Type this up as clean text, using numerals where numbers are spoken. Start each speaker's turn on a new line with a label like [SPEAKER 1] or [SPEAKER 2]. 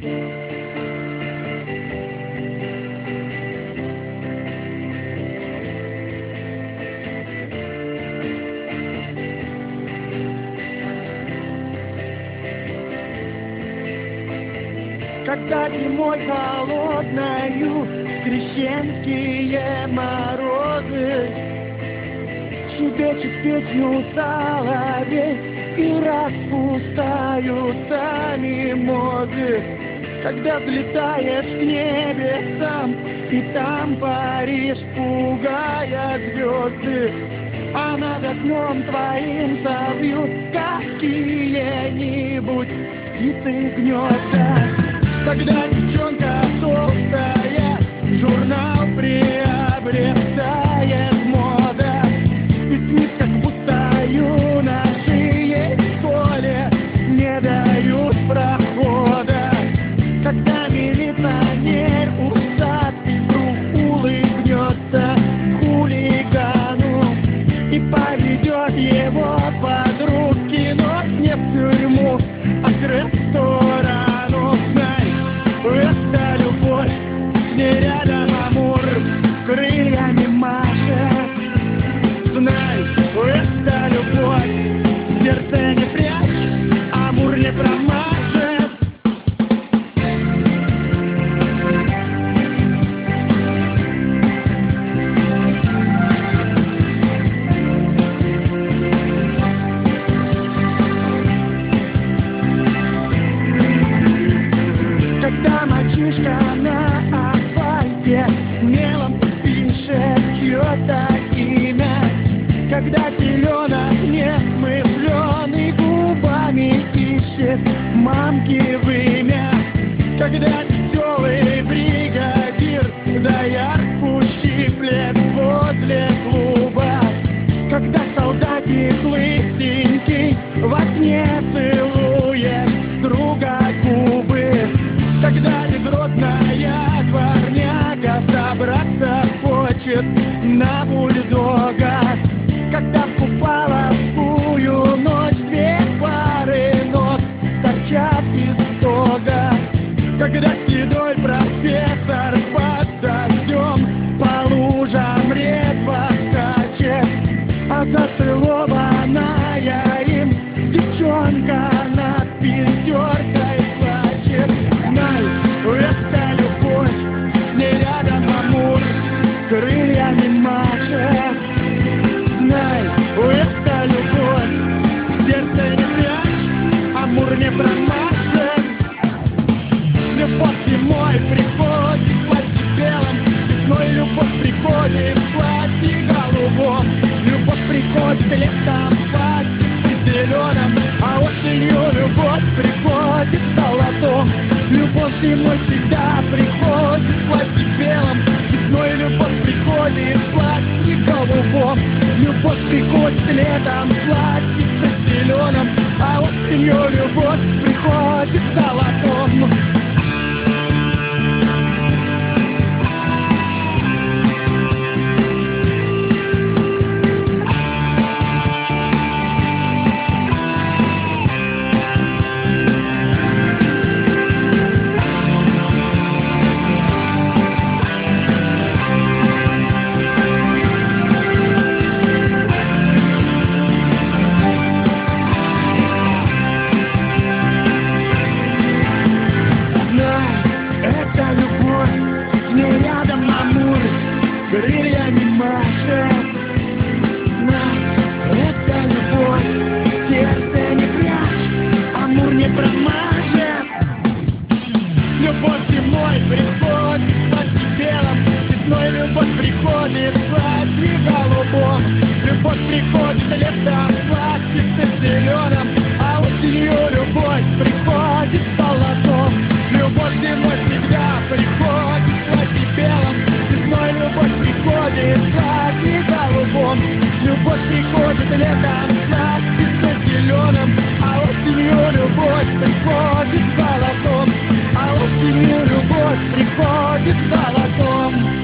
[SPEAKER 1] Когда зимой холодною крещенские морозы щебечет песню соловей и распускаются мимозы. Когда взлетаешь к небесам и там паришь, пугая звезды, а над окном твоим совьют какие-нибудь птицы гнезда. Когда девчонка толстая журнал приобретает мода, и снится, как будто юноши ей в школе не дают прохода. Когда милиционер усат вдруг улыбнется хулигану и поведет его под руки, но не в тюрьму, а к ресторану. Знай, это любовь, с ней рядом Амур крыльями машет. Знай, это любовь, сердце не прячь, Амур не промажет. Когда мальчишка на асфальте мелом пишет чье-то имя, когда теленок несмышленый губами ищет мамки вымя, когда веселый бригадир доярку щиплет возле клуба, когда солдатик лысенький в окне целует друга губы, когда безродная дворняга забраться хочет на бульдога, когда в купаловскую ночь две пары ног торчат из стога, когда седой профессор под дождем по лужам резво скачет, а зацелованная им девчонка над пятеркой плачет. Знай, это любовь, с ней рядом Амур крыльями машет. Знай, это любовь, сердце не прячь, Амур не промажет. Любовь зимой приходит в платье белом, весной любовь приходит в платье голубом, любовь приходит летом в платье зеленом, а осенью любовь приходит в золотом. Любовь зимой всегда приходит в платье белом, весной любовь приходит в платье голубом, любовь приходит летом в платье зеленом, а осенью любовь приходит в золотом. Это любовь, с ней рядом Амур крыльями машет. Знай, это любовь, сердце не прячь, Амур не промажет. Любовь зимой приходит в платье белом, весной любовь приходит в платье голубом, любовь приходит летом в платье зеленом, а осенью любовь приходит в золотом. Любовь зимой всегда приходит в платье белом, весной любовь приходит в платье голубом, любовь приходит летом в платье зеленом, а осенью любовь приходит в золотом, а осенью любовь приходит в золотом.